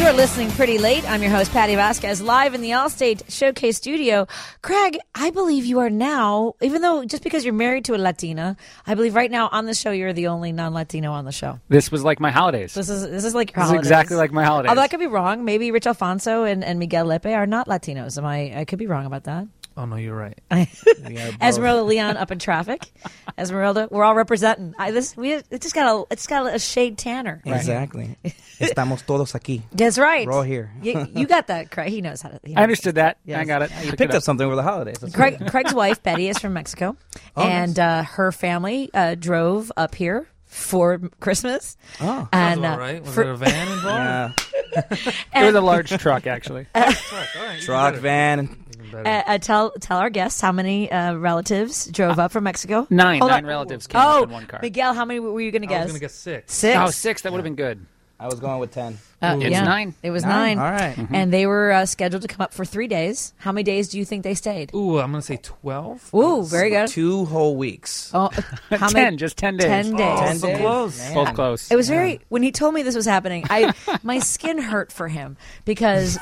are listening Pretty Late. I'm your host, Patty Vasquez, live in the Allstate Showcase studio. Craig, I believe you are now, even though just because you're married to a Latina, I believe right now on the show you're the only non-Latino on the show. This was like my holidays. This is like your This holidays. is exactly like my holidays. Although I could be wrong. Maybe Rich Alfonso and Miguel Lepe are not Latinos. I could be wrong about that. Oh, no, you're right. Esmeralda Leon up in traffic. Esmeralda, we're all representing. It just got a shade tanner. Exactly. Estamos todos aquí. That's right. We're all here. You got that, Craig. He knows how to. I understood that. Yes. I got it. You picked up something over the holidays. That's Craig's wife, Betty, is from Mexico. And her family drove up here for Christmas. Oh. And, Sounds about right. Was there a van involved? Yeah. It was a large truck, actually. Truck, van. Tell our guests how many relatives drove up from Mexico. Nine Hold on. relatives came up in one car. Miguel, how many were you going to guess? I was going to guess 6. 6. Oh, 6. That would have been good. I was going with 10. It's 9. It was 9. All right. And they were scheduled to come up for 3 days. How many days do you think they stayed? Ooh, I'm going to say 12. Ooh, very good. 2 whole weeks. Oh, how 10, many? just 10 days. 10 days. 10 so days. close. Man. Both close. It was very, when he told me this was happening, my skin hurt for him because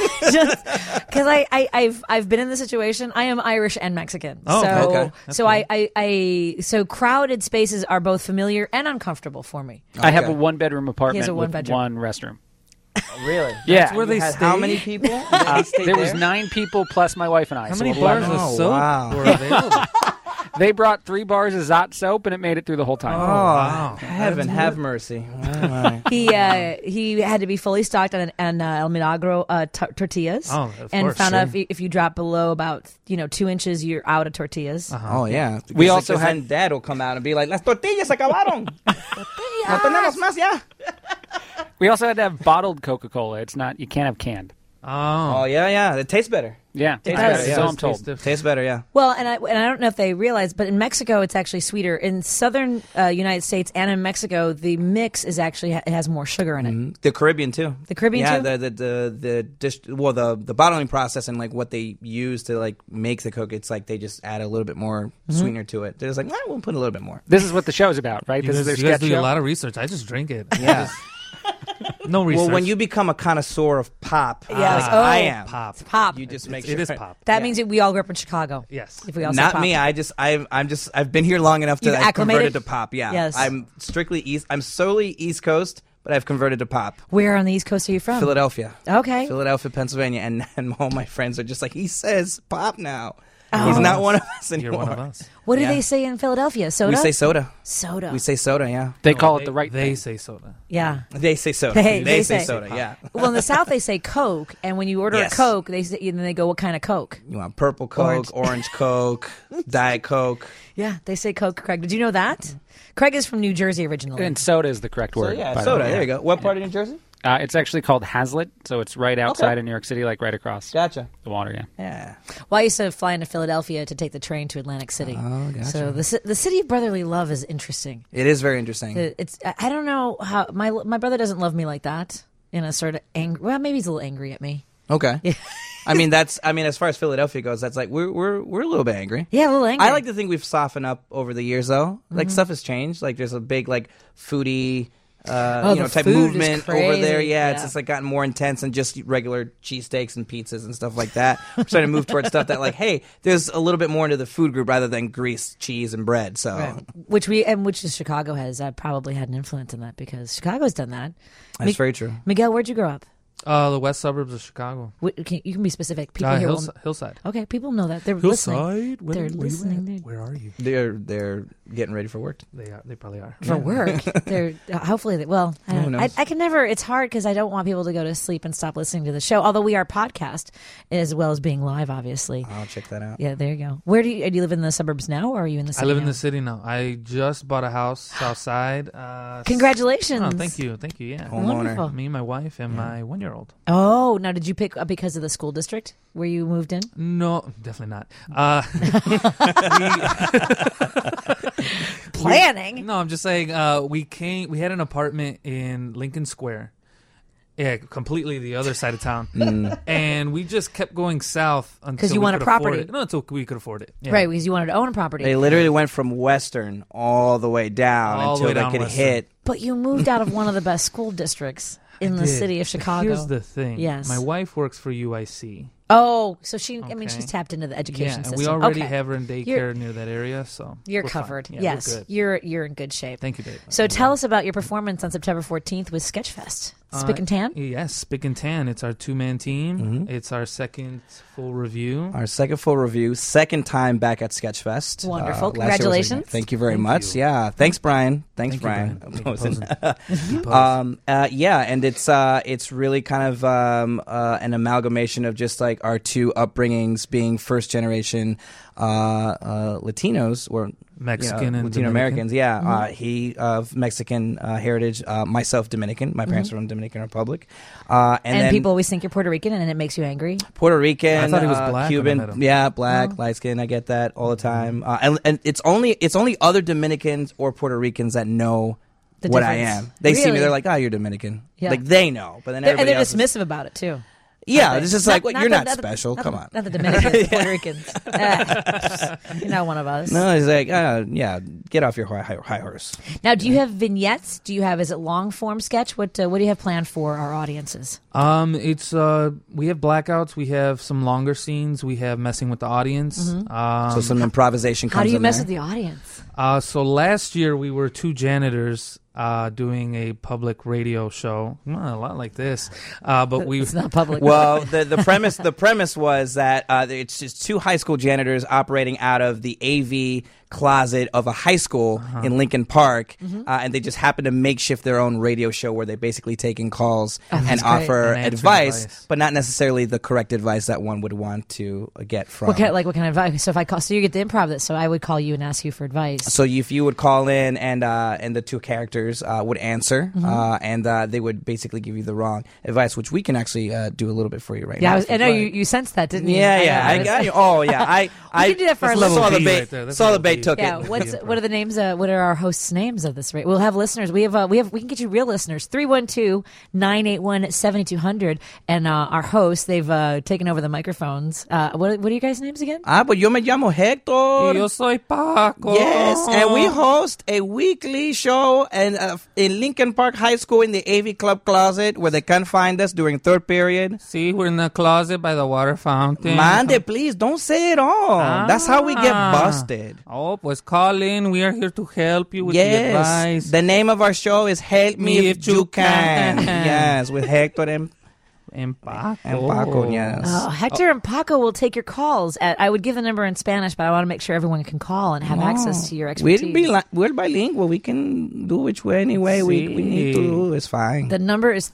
I've been in the situation. I am Irish and Mexican. Oh, so okay. That's so crowded spaces are both familiar and uncomfortable for me. I have a one-bedroom apartment He has a with one-bedroom. one restroom. Really? Yeah. That's where they Had stayed? how many people? There was 9 people plus my wife and I. How so many 11. bars of Oh, soap wow. were available? They brought 3 bars of Zot soap, and it made it through the whole time. Oh, heaven have mercy. Oh, my. He had to be fully stocked on El Milagro tortillas. Oh, of and course, found out sure. if you drop below about 2 inches, you're out of tortillas. Oh, yeah. We also because had- then Dad will come out and be like, las tortillas se acabaron. No tenemos más ya. We also had to have bottled Coca-Cola. It's not, you can't have canned. Oh, yeah. It tastes better. Yeah, Tastes does. better, yeah. so I'm told. Tastes better, yeah. Well, and I don't know if they realize, but in Mexico it's actually sweeter. In southern United States and in Mexico, the mix is actually it has more sugar in it. The Caribbean too. The Caribbean yeah, too? the bottling process and like what they use to like make the Coke, it's like they just add a little bit more sweetener to it. They're just like, we'll put a little bit more. This is what the show's about, right? You This is their guys sketch do show. a lot of research. I just drink it. Yeah. No research. Well, when you become a connoisseur of pop, Yes. like Oh. I am, Pop. Pop. you just make It sure is pop. That yeah. means that we all grew up in Chicago. Yes. If we all say Not pop. me. I've been here long enough to You've I've acclimated? converted to pop. Yeah. Yes. I'm strictly East. I'm solely East Coast, but I've converted to pop. Where on the East Coast are you from? Philadelphia. Okay. Philadelphia, Pennsylvania, and all my friends are just like, he says pop now. He's not one of us You're anymore. one of us. What do Yeah. they say in Philadelphia? Soda? We say soda. soda. We say soda, yeah. They call it the right They thing. say soda. yeah. They say soda. They say say- soda, yeah. Well, in the South they say Coke, and when you order Yes. a Coke, they say, and then they go, "What kind of Coke?" You want purple Coke, orange Coke, Diet Coke. Yeah, they say Coke. Craig, did you know that? Craig is from New Jersey originally. And soda is the correct So, word. yeah, by the soda. way. There you go. What part of New Jersey? It's actually called Hazlitt, so it's right outside of New York City, like right across Gotcha. the water, yeah. Yeah. Well, I used to fly into Philadelphia to take the train to Atlantic City. Oh, gotcha. So the city of brotherly love is interesting. It is very interesting. It's I don't know how my brother doesn't love me like that in a sort of angry. Well, maybe he's a little angry at me. Okay. I mean, as far as Philadelphia goes, that's like we're a little bit angry. Yeah, a little angry. I like to think we've softened up over the years, though. Like stuff has changed. Like there's a big like foodie, the type food is movement over there. crazy. Yeah, Yeah. it's just like gotten more intense than just regular cheesesteaks and pizzas and stuff like that. We're starting to move towards stuff that like, hey, there's a little bit more into the food group rather than grease, cheese, and bread. So Right. which Chicago has probably had an influence in that because Chicago's done that. that's very true. Miguel, where'd you grow up? The west suburbs of Chicago. You can be specific. People here will, Hillside. okay, people know that they're listening. Where, They're where you listening. at? Where are you? They're getting ready for work. They are. They probably are. For work. They're hopefully well. Who knows? I can never. It's hard because I don't want people to go to sleep and stop listening to the show. Although we are podcast as well as being live, obviously. I'll check that out. Yeah, there you go. Where do you live in the suburbs now, or are you in the city? I live in now? the city now. I just bought a house south side. Congratulations! Oh, thank you. Thank you. Yeah. Homeowner. Wonderful. Me, my wife, and my 1-year-old. Oh, now did you pick up because of the school district where you moved in? No, definitely not. Planning. No, I'm just saying. We had an apartment in Lincoln Square. Yeah, completely the other side of town. And we just kept going south until 'Cause you we want a could afford property. it. No, until we could afford it. Yeah. Right, because you wanted to own a property. They literally went from Western all the way down All the until way they down could Western. hit But you moved out of one of the best school districts in the Did. city of Chicago. Here's the thing. Yes. My wife works for UIC. Oh, so she, I mean, Okay. she's tapped into the education And system. we already Okay. have her in daycare You're- near that area, so You're we're fine. covered. Yeah, Yes, we're good. you're in good shape. Thank you, Dave. So tell us about your performance on September 14th with Sketchfest. Spick and Tan? Yes, Spick and Tan. It's our two-man team. Mhm. It's our second full review. Our second full review, second time back at Sketchfest. Wonderful. Last year was Congratulations. Thank you very Thank much. you. Yeah. Thanks, Brian. Thanks, Thank you, Brian. Brian. Thank you, Yeah, and it's really kind of an amalgamation of just like our two upbringings, being first generation Latinos or Mexican and Latino Americans. Dominican. Yeah, he of Mexican heritage, myself Dominican. My parents are from Dominican Republic, and then people always think you're Puerto Rican and it makes you angry. Puerto Rican. I thought he was black when I Cuban. met him. Yeah, black, light skin. I get that all the time. And it's only other Dominicans or Puerto Ricans that know The what I difference. am. They see me, Really? they're like, "Oh, you're Dominican." Yeah. Like they know, but then And everybody they're else is- dismissive about it, too. Yeah, it's just like, well, you're the- not special. Come on. Not the Dominicans, Puerto Ricans. You're not one of us. No, it's like, yeah, get off your high horse. Now, do you have vignettes? Is it long form sketch? What do you have planned for our audiences? It's we have blackouts. We have some longer scenes. We have messing with the audience. So some improvisation comes How do you in mess there. with the audience? So last year we were two janitors doing a public radio show. Well, a lot like this, but we It's not public. Well, the premise was that it's just two high school janitors operating out of the AV closet of a high school in Lincoln Park, and they just happen to makeshift their own radio show where they basically take in calls and that's great. offer And answer advice, but not necessarily the correct advice that one would want to get from. What kind of advice? So if I call, so you get to improv this. So I would call you and ask you for advice. So if you would call in and the two characters would answer, and they would basically give you the wrong advice, which we can actually do a little bit for you right Yeah, now. I know you sensed that, didn't you? Yeah, I I know. got you. Oh, yeah. I can do that for our That's level saw the B bait. right there. That's Saw the level bait. B. Took Yeah, it. what are the names? What are our hosts' names of this? Right, we'll have listeners. We can get you real listeners. 312-981-7200, and our hosts. They've taken over the microphones. What are you guys' names again? Pues yo me llamo Hector. Yo soy Paco. Yes, and we host a weekly show in Lincoln Park High School in the AV Club closet where they can find us during third period. See, we're in the closet by the water fountain. Mande, please, don't say it all. That's how we get busted. Oh, pues call in. We are here to help you with the Yes, advice. the name of our show is Help Me If You Can. Yes, with Hector and Paco, yes. Oh, Hector and Paco will take your calls. I would give the number in Spanish, but I want to make sure everyone can call and have access to your expertise. We're bilingual. We can do which way, any way we need to do. It's fine. The number is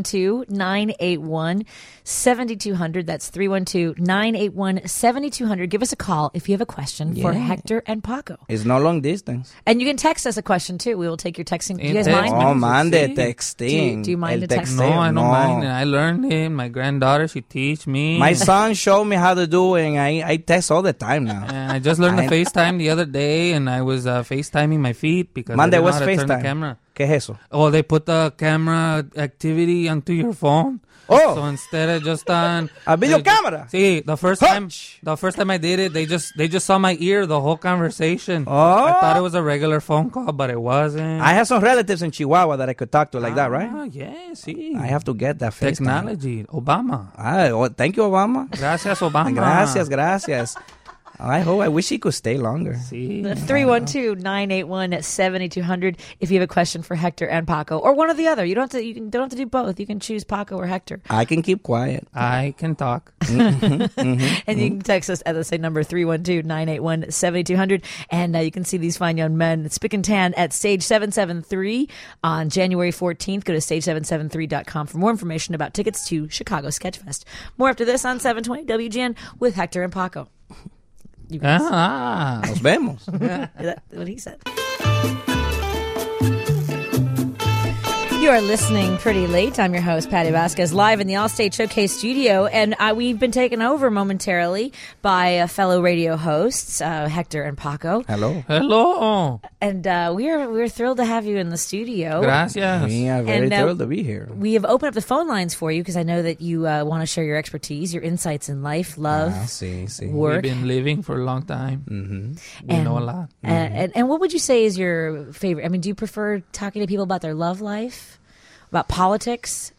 312-981-7200. That's 312-981-7200. Give us a call if you have a question for Hector and Paco. It's no long distance. And you can text us a question, too. We will take your texting. Do you guys Text mind? Oh, mande, Sí. texting. Do you mind El the text? No, I don't no. mind. I learned it. My granddaughter, she teach me. My son showed me how to do it, and I text all the time now. And I just learned to FaceTime the other day, and I was FaceTiming my feet because I Mande, didn't know what's how to turn the FaceTime? camera. ¿Qué es eso? Oh, they put the camera activity onto your phone. Oh. So instead of just on A video camera? See, the first time I did it, they just saw my ear the whole conversation. Oh. I thought it was a regular phone call, but it wasn't. I have some relatives in Chihuahua that I could talk to like that, right? Yeah, see. I have to get that FaceTime. Technology. Obama. Thank you, Obama. Gracias, Obama. Gracias. I wish he could stay longer. See. 312-981-7200 if you have a question for Hector and Paco, or one or the other. You don't have to do both. You can choose Paco or Hector. I can keep quiet. I can talk. And you can text us at the same number, 312-981-7200. And you can see these fine young men, Spick and Tan, at Stage 773 on January 14th. Go to stage773.com for more information about tickets to Chicago Sketchfest. More after this on 720 WGN with Hector and Paco. You guys. Nos vemos. That's what he said. You are listening pretty late. I'm your host, Patty Vasquez, live in the Allstate Showcase studio. And we've been taken over momentarily by fellow radio hosts, Hector and Paco. Hello. Hello. And we're thrilled to have you in the studio. Gracias. We are very And, thrilled to be here. We have opened up the phone lines for you because I know that you want to share your expertise, your insights in life, love, work. We've been living for a long time. Mm-hmm. We know a lot. And what would you say is your favorite? I mean, do you prefer talking to people about their love life, about politics?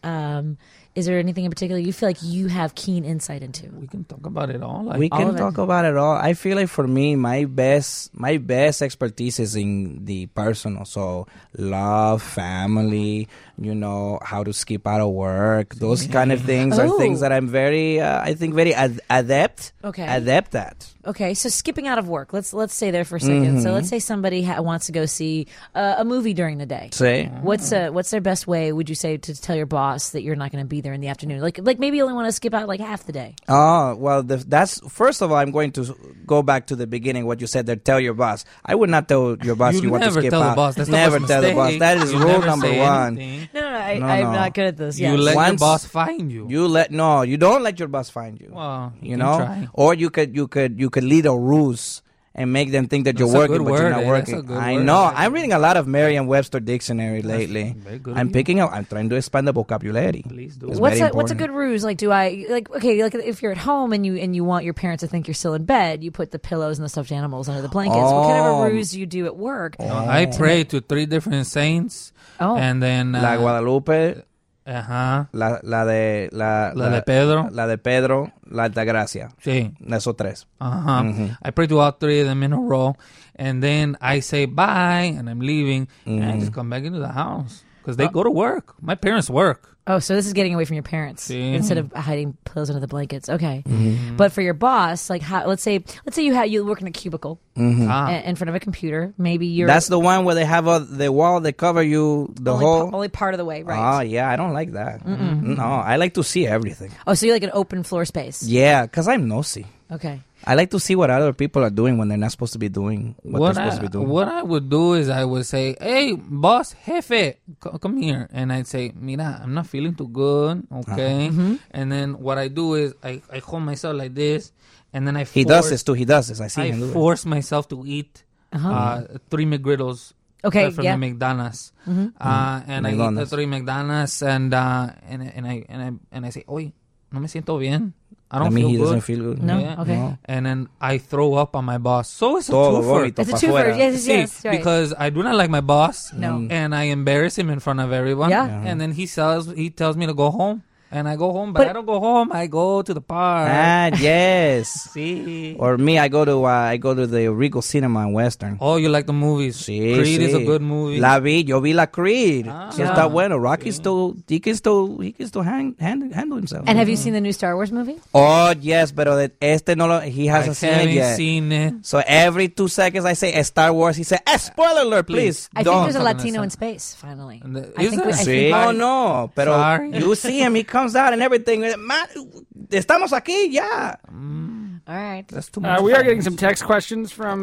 Is there anything in particular you feel like you have keen insight into? We can talk about it all. We all can of it. talk about it all. I feel like for me, my best expertise is in the personal. So love, family, how to skip out of work. Those kind of things are things that I'm very, I think, very adept. Okay. Adept at. Okay, so skipping out of work. Let's stay there for a second. So let's say somebody wants to go see a movie during the day. Say. What's their best way? Would you say to tell your boss that you're not going to be there in the afternoon? Like maybe you only want to skip out like half the day. Oh, well, that's first of all, I'm going to go back to the beginning. What you said there. Tell your boss. I would not tell your boss you want to never skip tell out. the boss. That's never the tell the boss. mistake. That is You rule never number say one. anything. No, I'm No. not good at this. You Yes. let your Once- boss find you. You don't let your boss find you. Well, you can know, try. or you could lead a ruse and make them think that That's you're a good working, but you're word, not that's working. a good I word. know. I'm reading a lot of Merriam-Webster dictionary lately. very good I'm of you. picking up. I'm trying to expand the vocabulary. Please do. It's What's very a important. good ruse? Like, do I like if you're at home and you want your parents to think you're still in bed, you put the pillows and the stuffed animals under the blankets. What kind of a ruse do you do at work? I pray to 3 different saints. Oh. And then La Guadalupe, ajá. la de Pedro. la de Pedro, la Altagracia. Sí. Esos tres. Uh-huh. I pray to all 3 of them in a row, and then I say bye, and I'm leaving, and I just come back into the house because they go to work. My parents work. Oh, so this is getting away from your parents See? instead of hiding pillows under the blankets. Okay, Mm-hmm. but for your boss, like, let's say you work in a cubicle in front of a computer. Maybe you're That's the one where they have the wall that cover you the only, whole. only part of the way, right? Oh yeah, I don't like that. No, I like to see everything. Oh, so you like an open floor space? Yeah, because I'm nosy. Okay. I like to see what other people are doing when they're not supposed to be doing what they're supposed to be doing. What I would do is I would say, hey, boss, jefe, come here. And I'd say, mira, I'm not feeling too good, okay? And then what I do is I hold myself like this, and then He does this too. He does this. I see I him do it. force myself to eat 3 McGriddles. Okay, From yeah. the McDonald's. And I eat the McDonald's. 3 McDonald's, and I say, oye, no me siento bien. I don't feel he good. doesn't feel good. No? Yeah. Okay. No. And then I throw up on my boss. So it's a Todo twofer. vómito It's a pa' twofer. fuera. Yes, See, yes, right. because I do not like my boss. No. And I embarrass him in front of everyone. Yeah. And then he tells me to go home. And I go home, but I don't go home. I go to the park. Yes. See. Or me, I go to the Regal Cinema in Western. Oh, you like the movies? Sí, Creed is a sí. good movie. La vi, yo vi la Creed. So Yeah. está bueno. Rocky he can still handle himself. And have you seen the new Star Wars movie? Oh yes, pero he hasn't seen it haven't yet. seen it. So every 2 seconds I say Star Wars, he said, spoiler alert, please. I think don't. there's a Talking Latino to in space. Finally, And I is think. there? I Sí, think no, pero Sorry. you see him, he comes out and everything. Man, estamos aquí, ya. all right. That's too much. We are getting some text questions from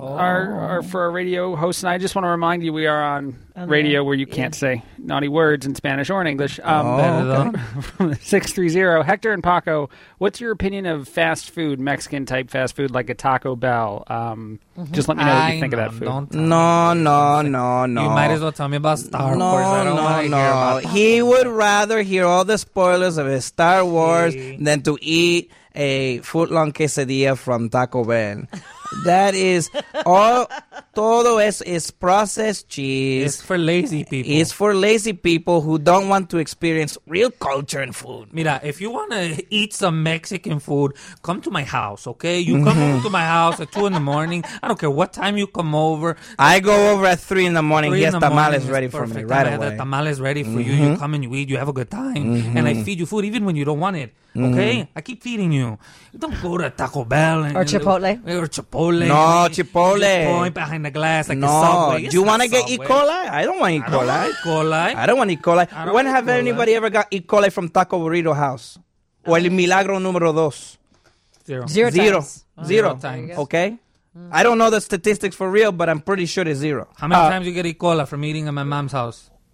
for our radio host, and I just want to remind you we are on radio where you can't say naughty words in Spanish or in English. Perdón. From 630, Hector and Paco, what's your opinion of fast food, Mexican type fast food like a Taco Bell? Just let me know what you think of that food. No. You might as well tell me about Star Wars. I don't want to hear about He would rather hear all the spoilers of his Star Wars than to eat a foot-long quesadilla from Taco Bell. That is all. Todo es processed cheese. It's for lazy people. It's for lazy people who don't want to experience real culture and food. Mira, if you want to eat some Mexican food, come to my house, okay? You come over to my house at 2 in the morning. I don't care what time you come over. I go over at 3 in the morning. 3 He in has the morning tamales is ready for me perfect. right I have away. the tamales ready for you. You come and you eat. You have a good time. And I feed you food even when you don't want it, okay? I keep feeding you. Don't go to Taco Bell. Or Chipotle. Or Chipotle. No, You Chipotle. just point behind the glass like a No, Subway. do It's you not want to get E. Subway. coli? I don't want E. I don't coli. want E. coli. I don't want E. coli. I don't When want have E. coli. anybody ever got E. coli from Taco Burrito House? O el milagro número 2? Zero. Zero times. Zero times. Okay? I don't know the statistics for real, but I'm pretty sure it's 0. How many times you get E. coli from eating at my mom's house?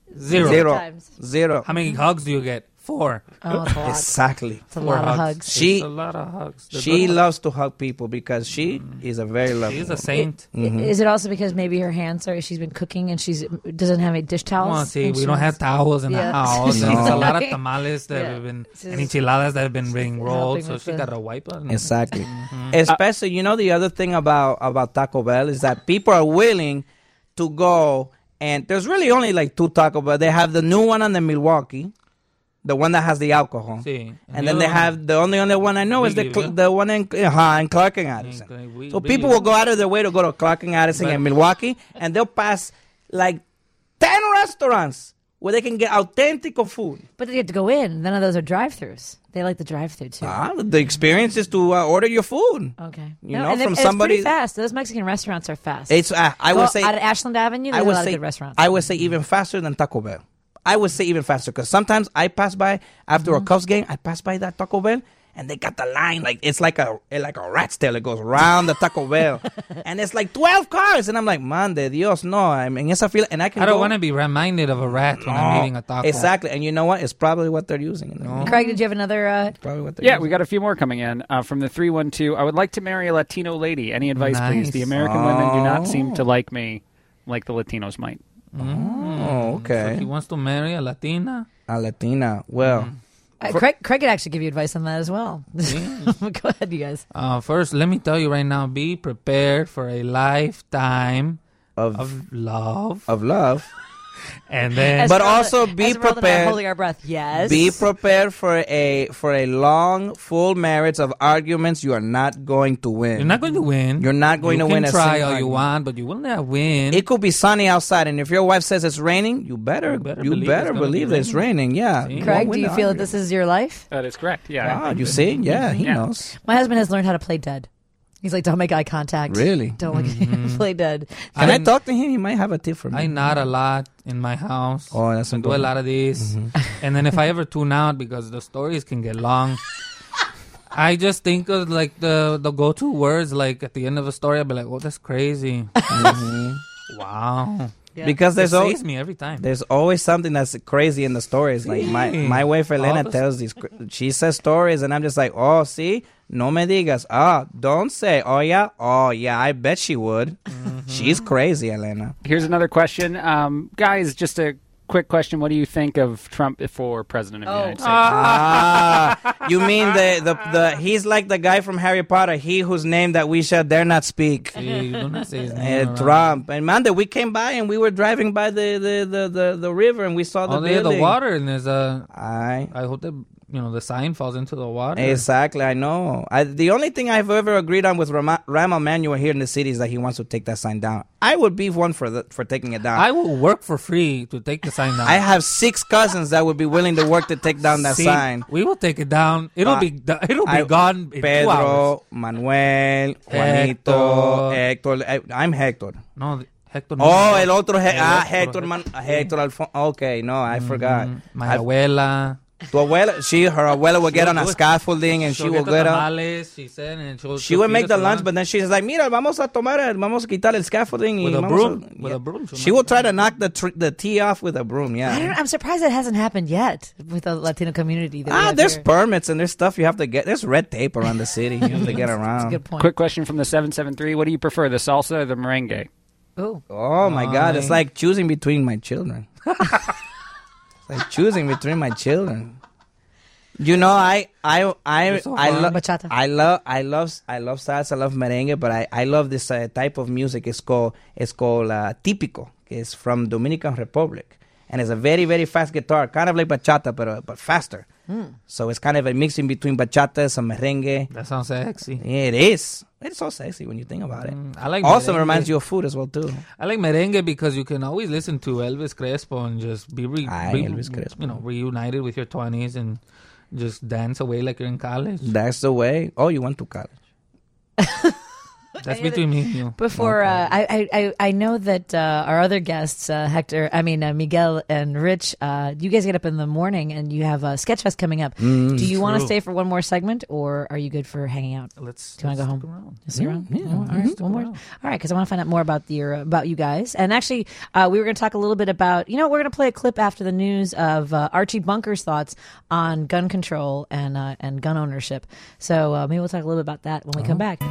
Zero. Times. Zero. How many hugs do you get? 4. Oh, it's a lot. Exactly. It's a lot of hugs. It's a lot of hugs. She loves to hug people because she is a very lovely She's a woman. saint. Is it also because maybe her hands are, she's been cooking and she's doesn't have any dish towels? Well, see, and we she don't has- have towels in the Yeah. house. No. There's a lot of tamales that Yeah. have been, She's and enchiladas that have been being helping rolled, so with she the- got a wiper. Exactly. Especially, you know, the other thing about Taco Bell is that people are willing to go, and there's really only like 2 Taco Bell. They have the new one on the Milwaukee, the one that has the alcohol. Sí. And then they have the only one I know is Big Evil. the one in Clark and Addison. Okay, So Big people Evil. will go out of their way to go to Clark and Addison But- and Milwaukee, and they'll pass like 10 restaurants where they can get authentic food. But they have to go in. None of those are drive-throughs. They like the drive-through too. The experience is to order your food. Okay. You know, and from it's somebody- pretty fast. Those Mexican restaurants are fast. It's I Go would say out at Ashland Avenue, I there's a would lot say of good restaurants. I would say even faster than Taco Bell. I would say even faster because sometimes I pass by after a Cubs game. I pass by that Taco Bell and they got the line like it's like a rat's tail. It goes round the Taco Bell and it's like 12 cars and I'm like, man de Dios, no. I'm in esa fila and I can. I don't go- want to be reminded of a rat when I'm eating a taco. Exactly, and you know what? It's probably what they're using. In there. Craig, did you have another? Probably what they're Yeah, using. we got a few more coming in from the 312. I would like to marry a Latino lady. Any advice, please? Nice. The American women do not seem to like me like the Latinos might. Oh, So okay. he wants to marry a Latina. A Latina. Well, Craig could actually give you advice on that as well. Go ahead, you guys. First, let me tell you right now, be prepared for a lifetime of of love. love. And then But also be Esmeralda and I are prepared. holding our breath. Yes. Be prepared for a long, full marriage of arguments you are not going to win. you're not going to win. You're not going you to win a can try single all you argument. want, but you will not win. It could be sunny outside, and if your wife says it's raining, you better believe it's gonna believe be that it's raining. Yeah. See? You Craig, won't win do you the feel that argument. this is your life? That is correct. Yeah. Ah, you see? Yeah, he Yeah. knows. My husband has learned how to play dead. He's like, don't make eye contact. Really? Don't look play dead. Can I I'm- talk to him? He might have a tip for me. I nod a lot in my house. Oh, that's I do a important. lot of this. And then if I ever tune out because the stories can get long, I just think of like the go-to words. Like at the end of a story, I'll be like, "Oh, that's crazy." Wow. Yeah. Because It there's always saves me every time. there's always something that's crazy in the stories. Like my wife Elena All the- tells these, she says stories, and I'm just like, oh, see, no me digas, don't say, oh yeah, I bet she would. She's crazy, Elena. Here's another question. Guys, just a quick question. What do you think of Trump for president of the United States? You mean the he's like the guy from Harry Potter, he whose name that we shall dare not speak. See, you do not say his name around. Trump. And man, we came by and we were driving by the river and we saw the Oh, they have building. the water, and there's a. I I hope that the sign falls into the water. Exactly, I know. The only thing I've ever agreed on with Rahm Emanuel here in the city is that he wants to take that sign down. I would be one for taking it down. I will work for free to take the sign down. I have 6 cousins that would be willing to work to take down that See, sign. We will take it down. It'll be gone in 2 hours. Pedro, Manuel, Juanito, Hector. I'm Hector. No, Hector. Oh, el otro Hector. Hector Alfonso. Okay, no, I forgot. My abuela. Tu abuela, her abuela would get on a scaffolding and she She'll will the get up. tamales, she said, and She would make the lunch, but then she's like, "Mira, vamos a quitar el scaffolding." With y a vamos broom. a-" With Yeah. a broom. She will try to knock the tea off with a broom. Yeah. I'm surprised that hasn't happened yet with the Latino community. That we have There's here. permits and there's stuff you have to get. There's red tape around the city you have to get That's a around. good point. Quick question from the 773. What do you prefer, the salsa or the merengue? Ooh. Oh my God! It's like choosing between my children. It's like choosing between my children. You know, I love Bachata. I love salsa, I love merengue, but I love this type of music. It's called típico. It's from Dominican Republic, and it's a very, very fast guitar, kind of like bachata, but faster. So it's kind of a mixing between bachata and merengue. That sounds sexy. It is. It's so sexy when you think about it. I like Also merengue. reminds you of food as well too. I like merengue because you can always listen to Elvis Crespo and just be Elvis Crespo. reunited with your 20s and just dance away like you're in college. That's the way. Oh, you went to college. That's between me and you. Before, I know that our other guests, Miguel and Rich, you guys get up in the morning and you have Sketchfest coming up. Do you want to stay for one more segment, or are you good for hanging out? Do you want to go home? Around. Stay around? Yeah. All right, one more. All right, because I want to find out more about about you guys. And actually, we were going to talk a little bit about, we're going to play a clip after the news of Archie Bunker's thoughts on gun control and gun ownership. So maybe we'll talk a little bit about that when we come back.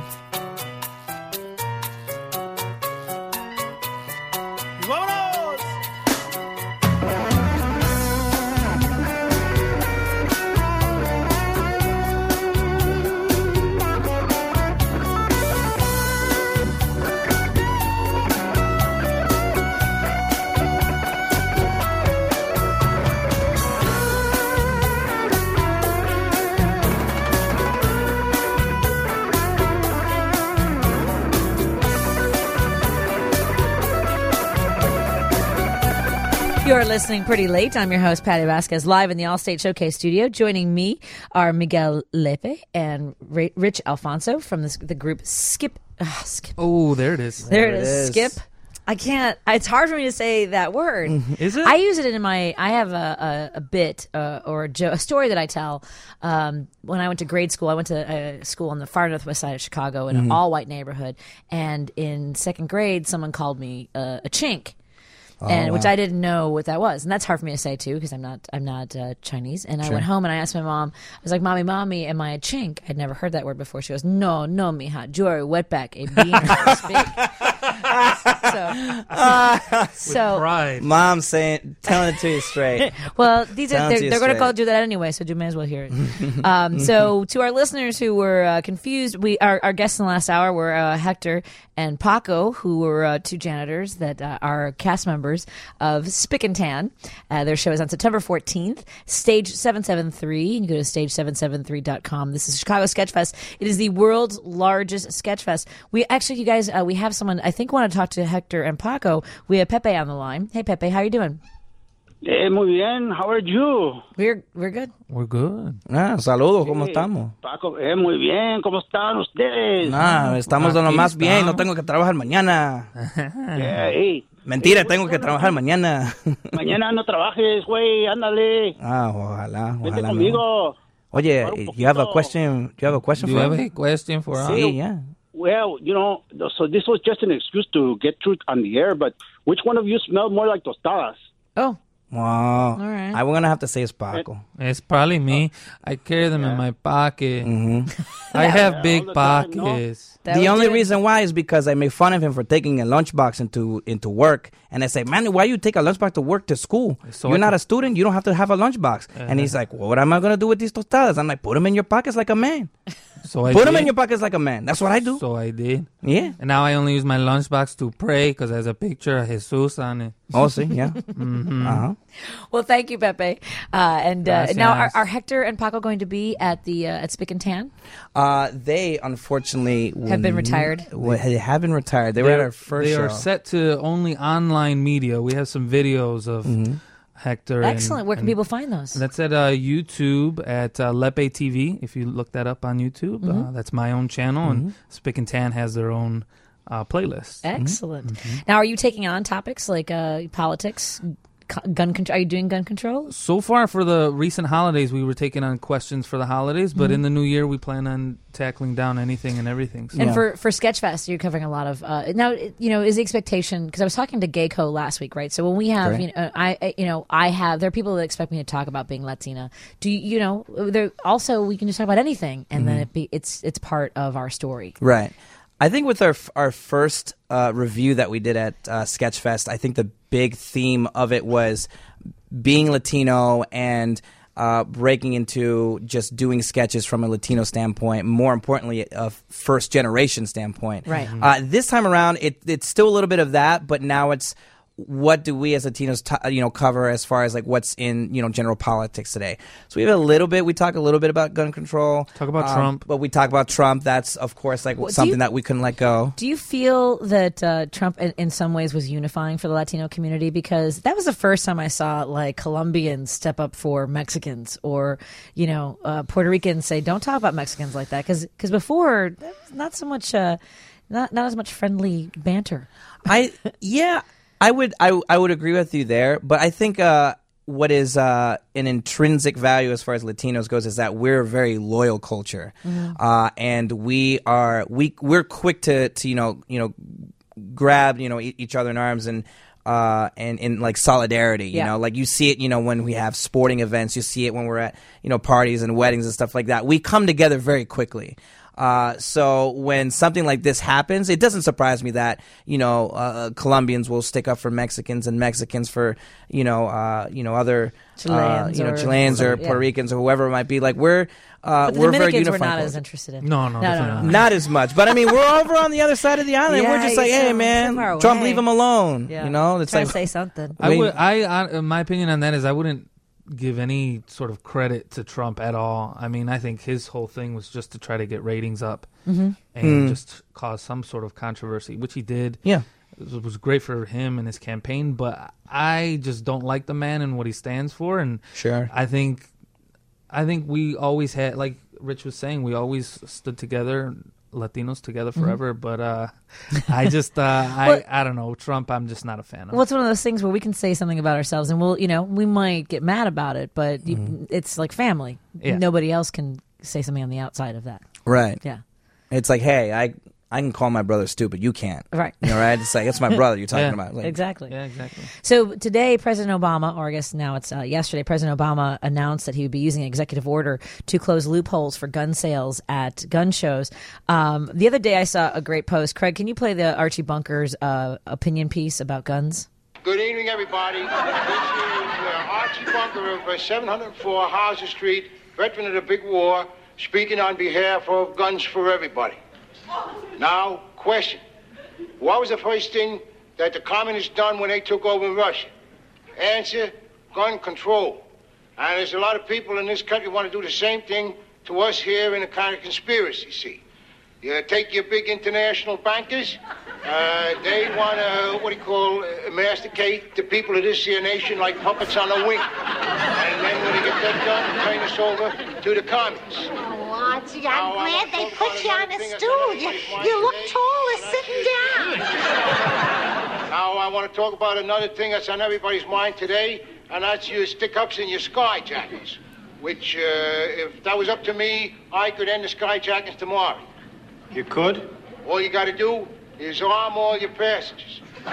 You're listening Pretty Late. I'm your host, Patty Vasquez, live in the Allstate Showcase studio. Joining me are Miguel Lepe and Rich Alfonso from the group Skip. Skip. Oh, there it is. There it is. Skip. I can't. It's hard for me to say that word. Is it? I use it in I have a bit or a story that I tell. When I went to grade school, I went to a school on the far northwest side of Chicago in an all-white neighborhood. And in second grade, someone called me a chink. Which I didn't know what that was, and that's hard for me to say too because I'm not Chinese. And I went home and I asked my mom. I was like, "Mommy, am I a chink?" I'd never heard that word before. She goes, "No, mija, you are a wetback, a beaner." So pride. Mom telling it to you straight. Well, they're going to do that anyway, so you may as well hear it. So to our listeners who were confused, our guests in the last hour were Hector and Paco, who were two janitors that are cast members of Spick and Tan. Their show is on September 14th, Stage 773. You can go to stage773.com. This is Chicago Sketchfest. It is the world's largest Sketchfest. We actually, you guys, we have someone I think want to talk to Hector and Paco. We have Pepe on the line. Hey, Pepe, how are you doing? Muy bien. How are you? We're good. We're good. Saludos, ¿cómo estamos? Paco, muy bien. ¿Cómo están ustedes? Estamos de lo más bien. No tengo que trabajar mañana. Mentira, tengo que trabajar mañana. Mañana no trabajes, güey. Ándale. Ojalá. Vete conmigo. Oye, you have a question? Do you have a question Do for you have me? a question for us? Sí, yeah. Well, so this was just an excuse to get truth on the air, but which one of you smell more like tostadas? Oh. Wow. All right. I'm going to have to say it's Paco. It's probably me. I carry them in my pocket. I have big all the time, pockets. The only reason why is because I make fun of him for taking a lunchbox into work. And I say, man, why you take a lunchbox to work to school? So You're not a student. You don't have to have a lunchbox. And he's like, well, what am I going to do with these tostadas? I'm like, put them in your pockets like a man. So I Put them did. in your pockets like a man. That's what I do. So I did. Yeah. And now I only use my lunchbox to pray because there's a picture of Jesus on it. Oh, see, yeah. Uh-huh. Well, thank you, Pepe. And Gracias. now, are Hector and Paco going to be at the at Spick and Tan? They unfortunately Have been retired? They have been retired. They were at our first They show. are set to only online media. We have some videos of Hector. Excellent. Where can people find those? That's at YouTube at Lepe TV. If you look that up on YouTube, that's my own channel, and Spick and Tan has their own playlist. Excellent. Now, are you taking on topics like politics, gun control? Are you doing gun control? So far, for the recent holidays, we were taking on questions for the holidays, but in the new year, we plan on tackling down anything and everything. So. And for Sketchfest, you're covering a lot of now. Is the expectation? Because I was talking to Gayco last week, right? So when we have, I have there are people that expect me to talk about being Latina. Do you there also we can just talk about anything, and then it's part of our story, Right. I think with our first review that we did at Sketchfest, I think the big theme of it was being Latino and breaking into just doing sketches from a Latino standpoint, more importantly, a first-generation standpoint. Right. This time around, it's still a little bit of that, but now it's what do we as Latinos cover as far as like what's in general politics today. So we have a little bit. We talk a little bit about gun control. Talk about Trump. But we talk about Trump. That's of course like something that we couldn't let go. Do you feel that Trump in some ways was unifying for the Latino community? Because that was the first time I saw like Colombians step up for Mexicans, or Puerto Ricans say, "Don't talk about Mexicans like that." Because before, that was not so much. not as much friendly banter. I would agree with you there, but I think what is an intrinsic value as far as Latinos goes is that we're a very loyal culture, and we're quick to grab each other in arms and in like solidarity. You know, like you see it when we have sporting events, you see it when we're at parties and weddings and stuff like that. We come together very quickly. So when something like this happens, it doesn't surprise me that Colombians will stick up for Mexicans and Mexicans for other Chileans or Puerto Ricans or whoever it might be. Like we're But the we're Dominicans very were not unified. as interested in. No, definitely Not as much, but I mean, we're over on the other side of the island. Yeah, We're just like, hey, so man, far Trump, away. leave him alone. Yeah. It's Try like to say something. my opinion on that is I wouldn't give any sort of credit to Trump at all. I mean, I think his whole thing was just to try to get ratings up and just cause some sort of controversy, which he did. Yeah. It was great for him and his campaign, but I just don't like the man and what he stands for. And Sure. I think we always had, like Rich was saying, we always stood together, Latinos together forever. But I just, I don't know, Trump, I'm just not a fan of. Well, it's one of those things where we can say something about ourselves, and we might get mad about it, but it's like family. Yeah. Nobody else can say something on the outside of that. Right. Yeah. It's like, hey, I can call my brother stupid. You can't. Right. Right? It's like, it's my brother you're talking Yeah. about. Like, Exactly. Yeah, exactly. So today, President Obama, or I guess now it's yesterday, President Obama announced that he would be using an executive order to close loopholes for gun sales at gun shows. The other day, I saw a great post. Craig, can you play the Archie Bunker's opinion piece about guns? Good evening, everybody. This is Archie Bunker of 704 Hauser Street, veteran of the big war, speaking on behalf of Guns for Everybody. Now, question. What was the first thing that the communists done when they took over in Russia? Answer, gun control. And there's a lot of people in this country want to do the same thing to us here in a kind of conspiracy, see. You take your big international bankers, they want to, masticate the people of this here nation like puppets on a wing. And then when they get that done, turn us over to the communists. Oh, Archie, I'm glad they put you on a stool. You look taller sitting down. Now, I want to talk about another thing that's on everybody's mind today, and that's your stick-ups and your skyjackers, which, if that was up to me, I could end the skyjackers tomorrow. You could? All you got to do is arm all your passengers. And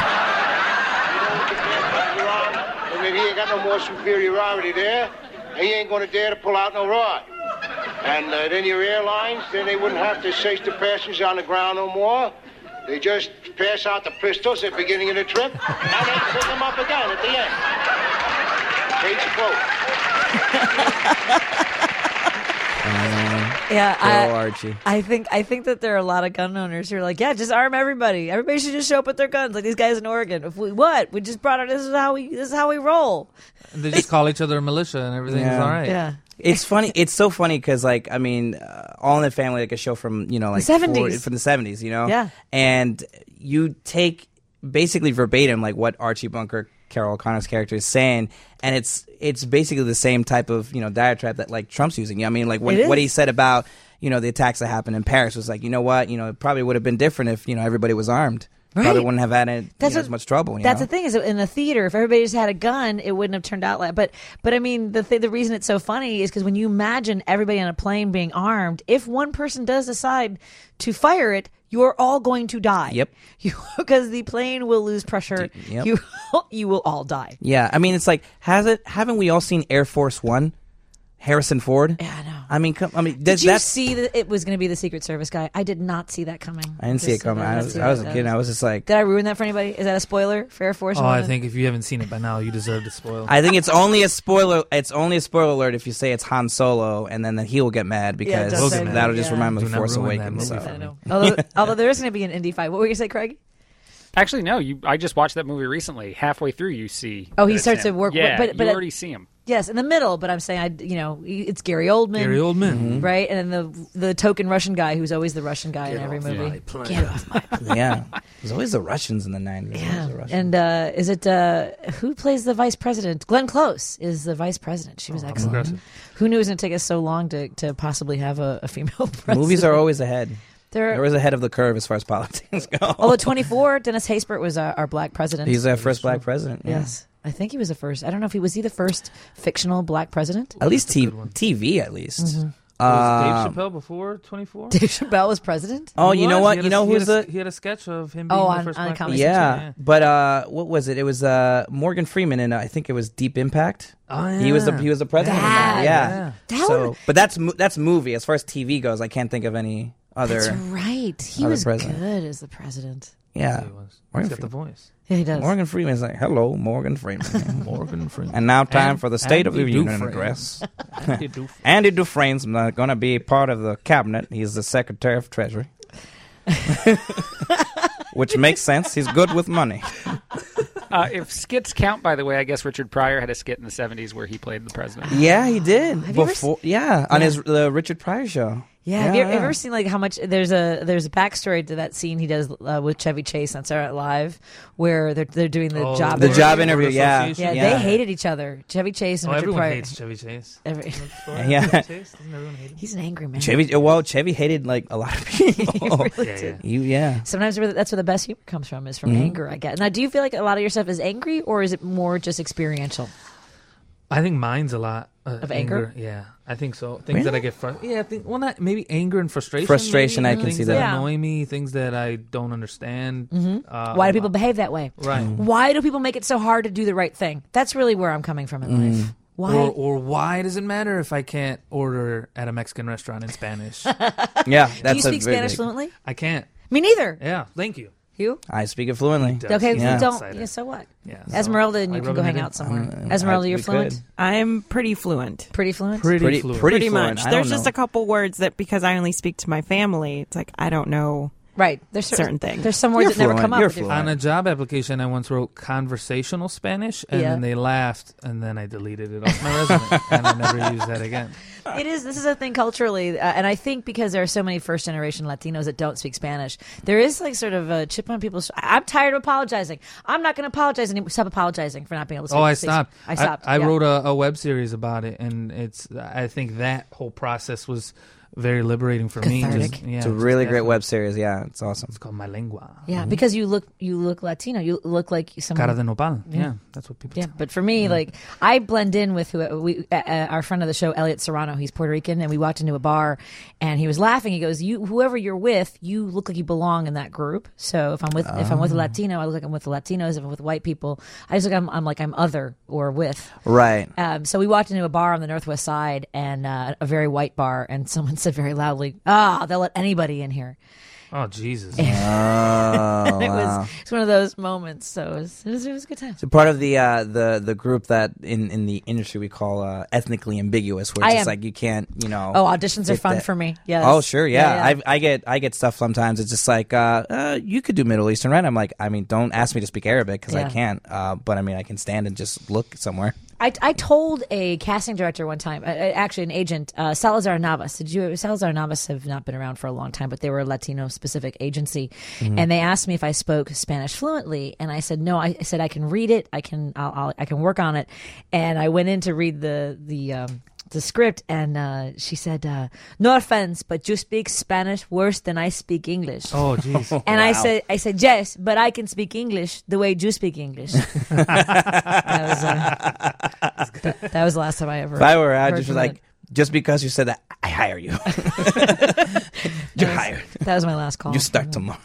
then he ain't got no more superiority there. He ain't going to dare to pull out no rod. And then your airlines, then they wouldn't have to search the passengers on the ground no more. They just pass out the pistols at the beginning of the trip, and they pick them up again at the end. Case closed. Yeah, Archie. I think that there are a lot of gun owners who are like, yeah, just arm everybody. Everybody should just show up with their guns, like these guys in Oregon. If we just brought it. This is how we roll. They just call each other a militia and everything's Yeah. all right. Yeah. It's funny. It's so funny because, like, I mean, All in the Family, like a show from like The 70s. from the 70s, Yeah. and you take basically verbatim like what Archie Bunker, Carol O'Connor's character, is saying, and it's basically the same type of diatribe that like Trump's using. I mean, like what he said about the attacks that happened in Paris was like, it probably would have been different if everybody was armed. Right. Probably wouldn't have had as much trouble. That's the thing is in a theater, if everybody just had a gun, it wouldn't have turned out like. But I mean, the reason it's so funny is because when you imagine everybody on a plane being armed, if one person does decide to fire it, you're all going to die. Yep. Because the plane will lose pressure. Yep. You will all die. Yeah, I mean, it's like, haven't we all seen Air Force One? Harrison Ford. Yeah, I know. I mean, Did you see that it was going to be the Secret Service guy? I did not see that coming. I didn't see it coming. I was a kid. I was just like, did I ruin that for anybody? Is that a spoiler for Air Force Oh, One? I think if you haven't seen it by now, you deserve to spoil. I think it's only a spoiler. It's only a spoiler alert if you say it's Han Solo, and then he will get mad because does say that, that'll just yeah. remind him of Do not Force ruin that Awakens. movie So. for I me. know. Although there is going to be an Indy fight. What were you going to say, Craig? Actually, no. I just watched that movie recently. Halfway through, you see. Oh, that he it's starts him. to work. Yeah, but you already see him. yes, in the middle. But I'm saying, it's Gary Oldman. Gary Oldman. Right, and then the token Russian guy who's always the Russian guy in every movie. Get off my plane. Yeah, there's always the Russians in the 90s. Yeah, and is it who plays the vice president? Glenn Close is the vice president. She was excellent. impressive. Who knew it was going to take us so long to possibly have a female president? Movies are always ahead. There was ahead of the curve as far as politics go. Although 24, Dennis Haysbert was our black president. He's our first black president. Yeah. Yes. I think he was the first. I don't know if he was the first fictional black president. At least TV, at least. Was Dave Chappelle before 24? Dave Chappelle was president? Oh, you know what? You know who's the... He had a sketch of him being the first on black Comedy president. Yeah, but what was it? It was Morgan Freeman, and I think it was Deep Impact. Oh, yeah. He was the president of that. Yeah. But that's movie. As far as TV goes, I can't think of any other. That's right. He other was president. good as the president. Yeah, He was. Morgan He's got the voice. Yeah, he does. Morgan Freeman's like, "Hello, Morgan Freeman." Morgan Freeman. And now time for the State of the Andy Union Dufresne. address. Andy Dufresne. Andy Dufresne's going to be part of the cabinet. He's the Secretary of Treasury. Which makes sense. He's good with money. If skits count, by the way, I guess Richard Pryor had a skit in the 70s where he played the president. Yeah, he did. Have you ever on the Richard Pryor show. Yeah, have you ever seen like how much there's a backstory to that scene he does with Chevy Chase on Saturday Night Live, where they're doing the job interview. Yeah, yeah, they hated each other. Chevy Chase and Richard everyone Pryor. hates Chevy Chase. Yeah. Chevy Chase? Doesn't everyone hate him? He's an angry man. Chevy hated like a lot of people. He really did. Yeah. Sometimes that's where the best humor comes from, is from anger, I guess. Now, do you feel like a lot of your stuff is angry, or is it more just experiential? I think mine's a lot Of anger? Yeah, I think so. Things that I get frustrated. Yeah, I think not maybe anger and frustration. Frustration, maybe. I can see Things that. that annoy me, things that I don't understand. Why do people behave that way? Right. Why do people make it so hard to do the right thing? That's really where I'm coming from in life. Why? Or why does it matter if I can't order at a Mexican restaurant in Spanish? Yeah, do that's you speak Spanish fluently? I can't. Me neither. Yeah, thank you. You? I speak it fluently. Okay, Yeah. you don't. Outsider. Yeah, so what? Yeah, Esmeralda and I you can rub go it hang in. out somewhere. Esmeralda, you're we fluent? could. I'm pretty fluent. Pretty fluent? Pretty fluent. Pretty fluent. much. I There's don't just know. a couple words that because I only speak to my family, it's like I don't know. Right. There's certain things. There's some words You're that never fluent. come up. You're with your- fluent. On a job application, I once wrote conversational Spanish, and Yeah. then they laughed, and then I deleted it off my resume, and I never used that again. This is a thing culturally, and I think because there are so many first generation Latinos that don't speak Spanish, there is like sort of a chip on people's. I'm tired of apologizing. I'm not going to apologize anymore. Stop apologizing for not being able to speak. Oh, I stopped. I stopped. I yeah. wrote a web series about it, and I think that whole process was very liberating for me. Cathartic. Yeah, It's a really great web series. Yeah, it's awesome. It's called My Lengua. Yeah, because you look Latino. You look like someone. Cara de nopal. Yeah, that's what people Yeah, tell me. but for me, like I blend in with our friend of the show, Elliot Serrano. He's Puerto Rican, and we walked into a bar, and he was laughing. He goes, whoever you're with, you look like you belong in that group. So if I'm with a Latino, I look like I'm with the Latinos. If I'm with white people, I just look I'm like I'm other or with. Right. So we walked into a bar on the Northwest Side, and a very white bar, and someone said very loudly, they'll let anybody in here. Oh, Jesus. Oh, And it wow. was one of those moments. So it was a good time. So part of the group that in the industry we call ethnically ambiguous, where it's just like you can't, auditions are fit fun that. for me. Yes. Oh, sure, yeah. Yeah. I get stuff sometimes. It's just like you could do Middle Eastern, right? I'm like, I mean, don't ask me to speak Arabic because Yeah. I can't. But I mean, I can stand and just look somewhere. I told a casting director one time, actually an agent, Salazar Navas. Salazar Navas have not been around for a long time, but they were a Latino specific agency, and they asked me if I spoke Spanish fluently, and I said no. I said I can read it, I can work on it, and I went in to read the script, and she said, "No offense, but you speak Spanish worse than I speak English." Oh, jeez. And I said, yes, but I can speak English the way you speak English. That was the last time I ever. If I were out, heard just from like, it. just because you said that, I hire you. You're hired. That was my last call. You start tomorrow.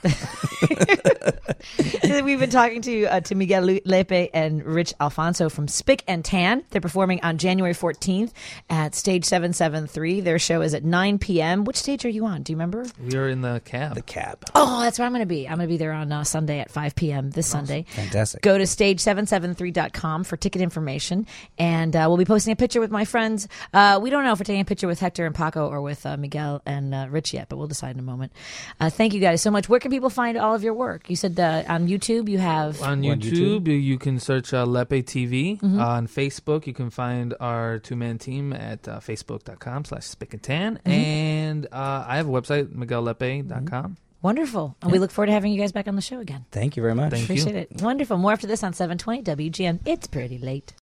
We've been talking to Miguel Lepe and Rich Alfonso from Spick and Tan. They're performing on January 14th at Stage 773. Their show is at 9 p.m. Which stage are you on? Do you remember? We are in the cab. The cab. Oh, that's where I'm going to be. I'm going to be there on Sunday at 5 p.m. this Sunday. Fantastic. Go to stage773.com for ticket information, and we'll be posting a picture with my friends. We don't know if we're taking a picture with Hector and Paco or with Miguel and Rich yet, but we'll decide in a moment. Thank you guys so much. Where can people find all of your work? You said on YouTube you have... On YouTube, you can search Lepe TV. On Facebook, you can find our two-man team at facebook.com/spickandtan. And I have a website, miguellepe.com. Wonderful. And we look forward to having you guys back on the show again. Thank you very much. Thank you. Appreciate it. Wonderful. More after this on 720 WGN. It's pretty late.